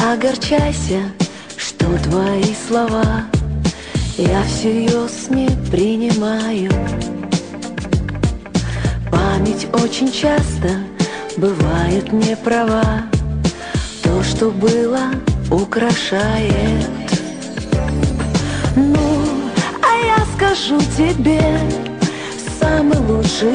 огорчайся, что твои слова я всерьез не принимаю. Память очень часто бывает не права. То, что было, украшает. Ну, а я скажу тебе, самый лучший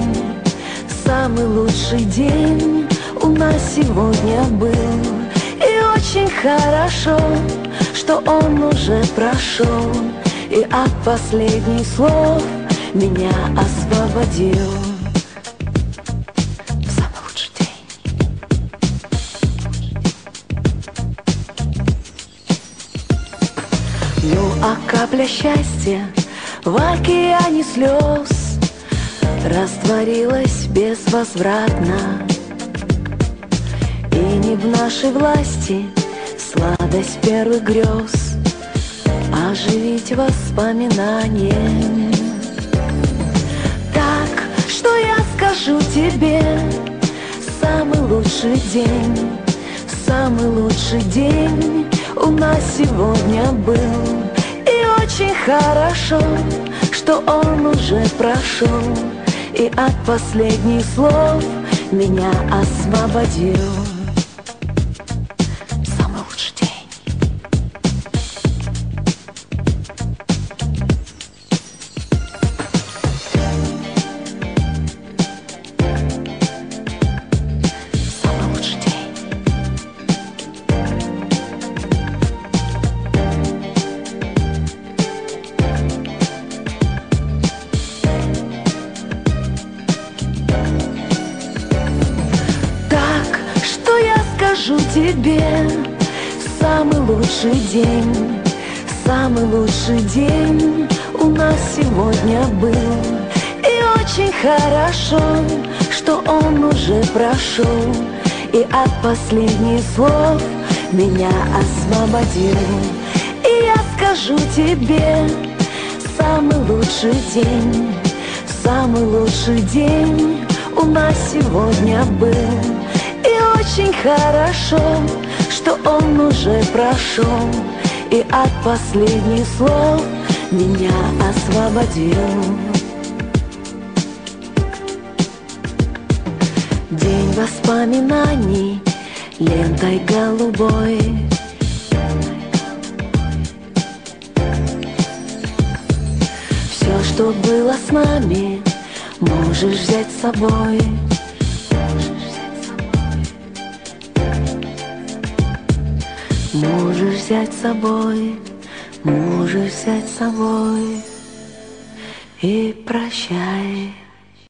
день у нас сегодня был. И очень хорошо, что он уже прошел, и от последних слов меня освободил. Самый лучший день. Ну, а капля счастья в океане слез растворилась безвозвратно. И не в нашей власти сладость первых грез оживить воспоминания. Так, что я скажу тебе, самый лучший день у нас сегодня был. И очень хорошо, что он уже прошел, и от последних слов меня освободил. Самый лучший день. Самый лучший день. Так, что я скажу тебе, самый лучший день у нас сегодня был. И очень хорошо, что он уже прошел, и от последних слов меня освободил. И я скажу тебе, самый лучший день у нас сегодня был. И очень хорошо, что он уже прошел, и от последних слов меня освободил. День воспоминаний лентой голубой. Все, что было с нами, можешь взять с собой. Можешь взять с собой, можешь взять с собой. И прощай.